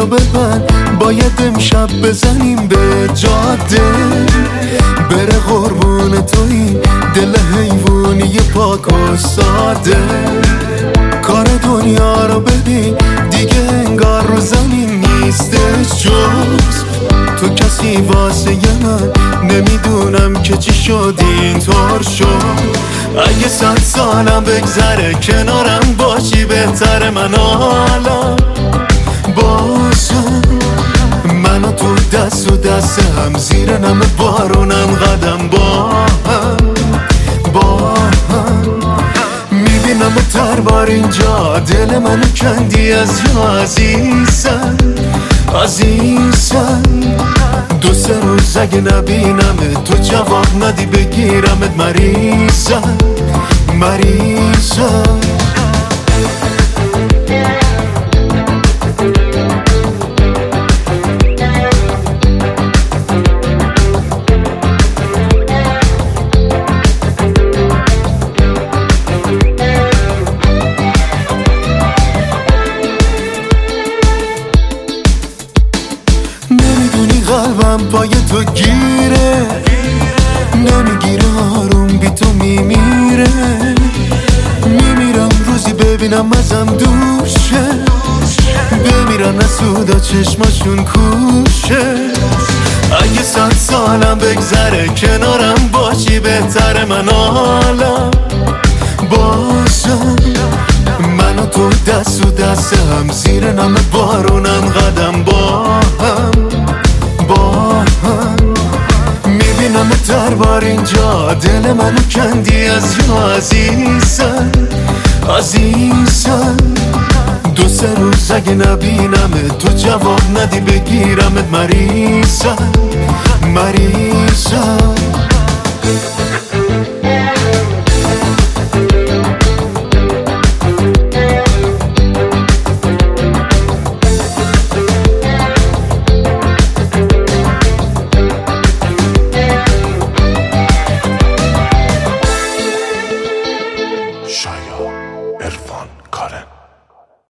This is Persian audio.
رو ببند، باید امشب بزنیم به جاده. بره قربون توی دل حیوانی پاک و ساده. کار دنیا رو ببین دیگه انگار رو زمین نیستش جز تو. کسی واسه من نمیدونم که چی شد اینطور شد. اگه 100 سالم بگذره کنارم باشی بهتره. من حالا باشم منو تو دست و دست هم، زیر نم بارونم قدم با هم میبینم و تربار اینجا دل منو کندی از جا. عزیزم 2-3 روز اگه نبینمت تو جواب ندی بگیرمت. مریضم نمیدونی قلبم پای تو گیره، نمیگیره آروم بی تو میمیره. میمیرم روزی ببینم ازم دوشه، بمیرن نسودا چشماشون کوشه. اگه 100 سالم بگذره کنارم باشی بهتره. من حالا باشم منو تو دست و دست هم، زیر نم بارونم قدم با هم میبینم تربار اینجا دل منو کندی از جا. عزیزم 2-3 روز اگه نبینمت تو جواب ندی بگیرمت. مریضم